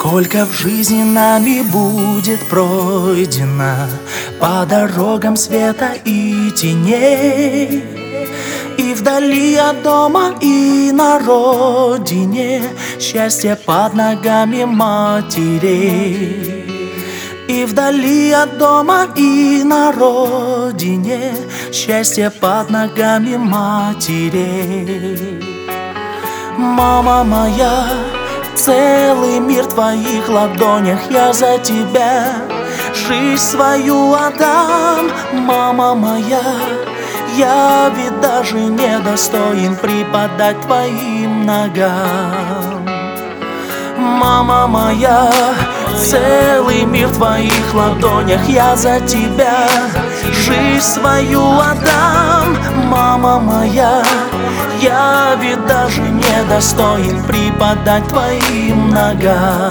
Сколько в жизни нами будет пройдено по дорогам света и теней, и вдали от дома, и на родине счастье под ногами матерей. И вдали от дома, и на родине счастье под ногами матерей. Мама моя, целый мир в твоих ладонях, я за тебя жизнь свою отдам. Мама моя, я ведь даже не достоин преподать твоим ногам. Мама моя, целый мир в твоих ладонях, я за тебя жизнь свою отдам. Мама моя, я ведь даже не достоин преподать твоим ногам.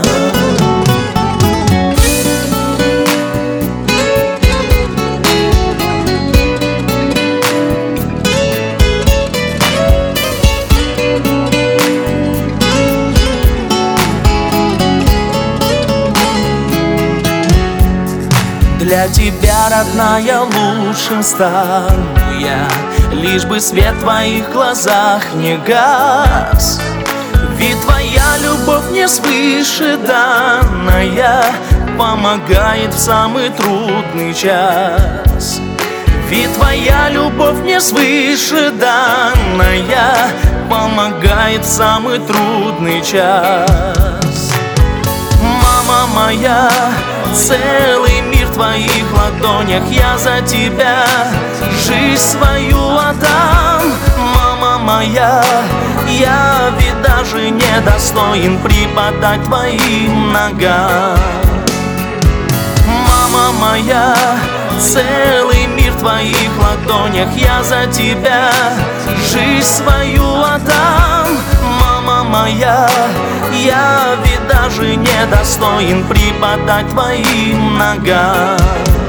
Для тебя, родная, лучшим стану я, лишь бы свет в твоих глазах не гас. Ведь твоя любовь мне свыше данная помогает в самый трудный час. Ведь твоя любовь мне свыше данная помогает в самый трудный час. Мама моя, целый мир в твоих ладонях, я за тебя жизнь свою отдам. Мама моя, я ведь даже не достоин преподать твоим ногам. Мама моя, целый мир в твоих ладонях, я за тебя жизнь свою отдам. Мама моя, я ведь даже не достоин преподать твоим ногам.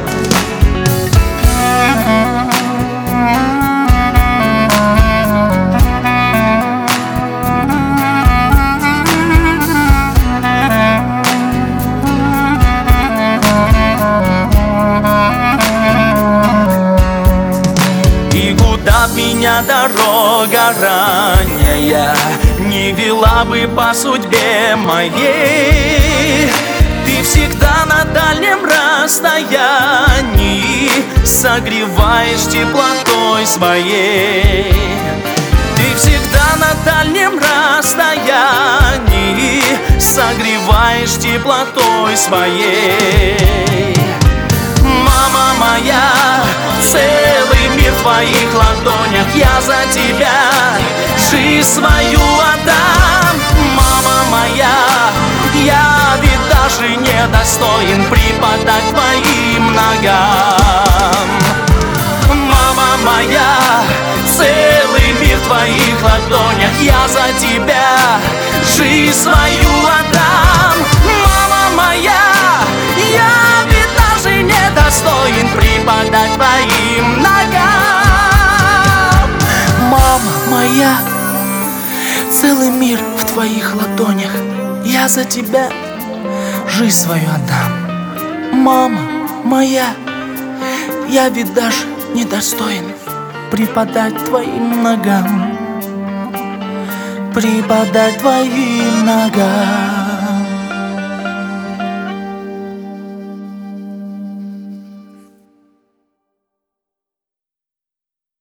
И куда б меня дорога ранняя не вела бы по судьбе моей, ты всегда на дальнем расстоянии согреваешь теплотой своей. Ты всегда на дальнем расстоянии согреваешь теплотой своей. Мама моя, целый мир в твоих ладонях, я за тебя жизнь свою отдам. Мама моя, я ведь даже не достоин преподать твоим ногам. Мама моя, целый мир в твоих ладонях, я за тебя жизнь свою отдам. Мама моя, я ведь даже не достоин преподать твоим ногам. Мама моя, целый мир в твоих ладонях, я за тебя жизнь свою отдам. Мама моя, я ведь даже не достоин преподать твоим ногам, преподать твоим ногам.